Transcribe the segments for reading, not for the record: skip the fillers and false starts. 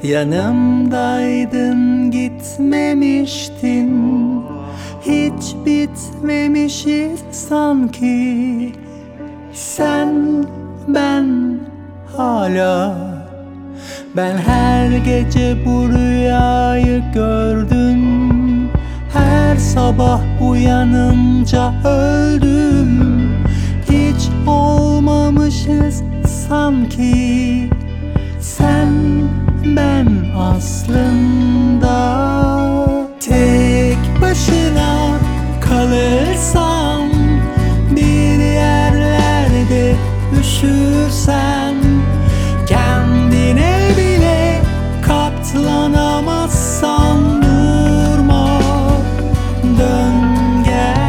Yanımdaydın, gitmemiştin. Hiç bitmemişiz sanki. Sen, ben, hala. Ben her gece bu rüyayı gördüm. Her sabah uyanınca öldüm. Hiç olmamışız sanki. Sen, ben aslında. Tek başına kalırsan, bir yerlerde üşürsen, kendine bile katlanamazsan, durma, dön gel.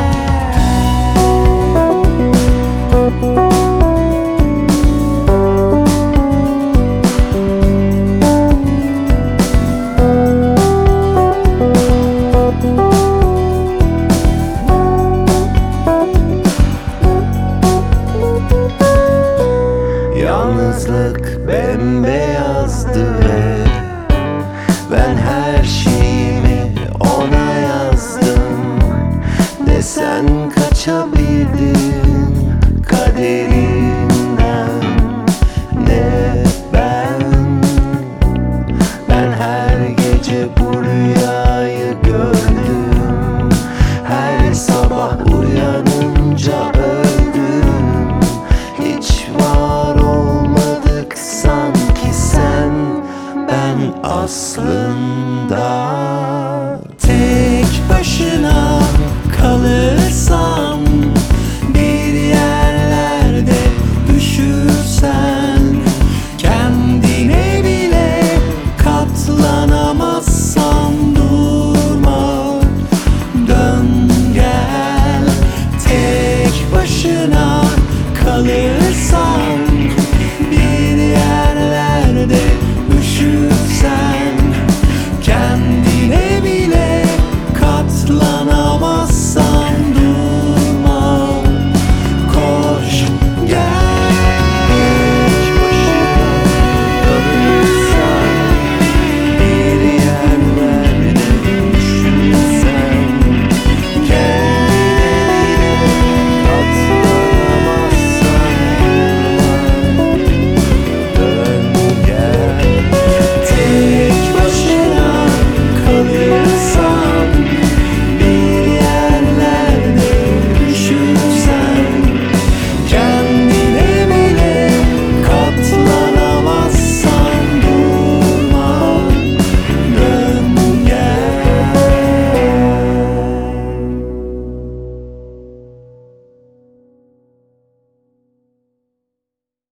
Yalnızlık bembeyazdı ve ben her şeyimi ona yazdım. Ne sen kaçabildin kaderinden, ne ben. Ben her gece bu rüyayı gördüm. Her sabah uyanınca öldüm. Hiç var olmadık sanki sen, ben aslında. Tek başına kalırsan,